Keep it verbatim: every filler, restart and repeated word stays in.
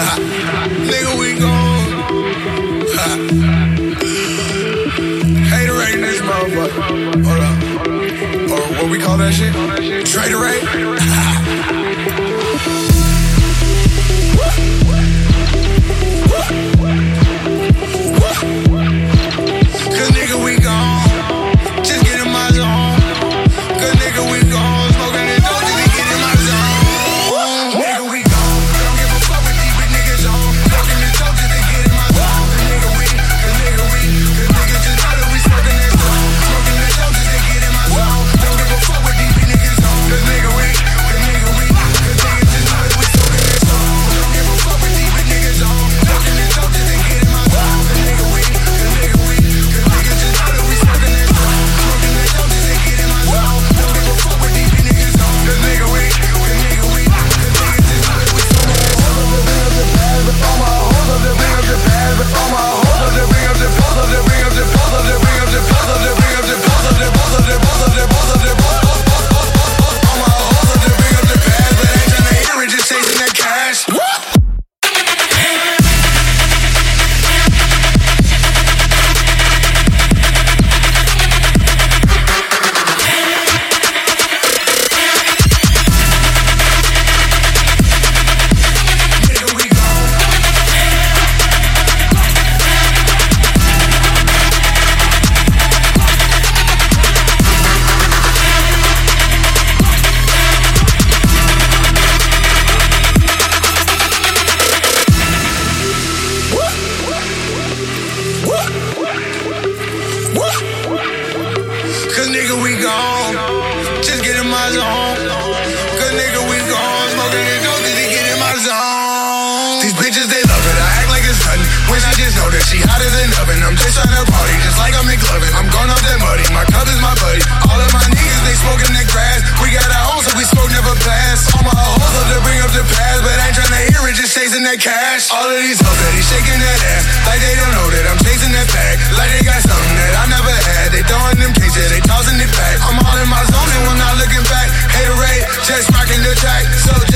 Nigga, we gone. Haterade in this motherfucker. Hold up. Or what we call that shit? Traderade? Cause nigga, we gone. Just get in my zone. Cause nigga, we gone. Smoking the dope till we get in my zone. Nigga, we gone. I don't give a fuck what these big niggas on. Smoking the dope till they get in my zone. Cause nigga, we, cause nigga, we, cause niggas just know that we smoking this zone. Smoking the dope till they get in my zone. Don't give a fuck what these big niggas on. Cause nigga, we, cause nigga, we, cause niggas just know that we smoking this zone. Don't give a fuck what these big niggas on. Smoking the dope till they get in my zone. Cause nigga, we, cause nigga, we, cause niggas just know that we smoking this zone. Smoking the dope till they get in my zone. Don't give a fuck what these big niggas on. Cause nigga, we, cause nigga, we, cause niggas just know that we smoking this zone. All my hoes up, they bring up the past, but all my hoes up, they bring up the pulse up, they bring up the pulse up, they bring up the pulse up, they bring up the pulse up, they pulse up, they pulse up, they pulse up, they pulse up. All my hoes up, they bring up the past, but ain't tryna hear it, just chasing that cash. Cause nigga, we gone. Just get in my zone. Cause nigga, we gone. Smoking this dope till they get in my zone. These bitches, they love it. I act like it's nothing. When I just know that she hotter than oven. I'm just trying to party, just like I'm McLovin. I'm going off that muddy. My cup is my buddy. All of my niggas, they smoking that grass. We got our own, so we smoke never pass. All my hoes up to bring up the past, but ain't tryna hear it, just chasing that cash. All of these hoes that he shaking that ass, like they don't know that I'm chasing that bag. Like they got something that I never had. They throwing them cases, they tossing it back. I'm all in my zone and we're not looking back. Haterade, just rocking the track. So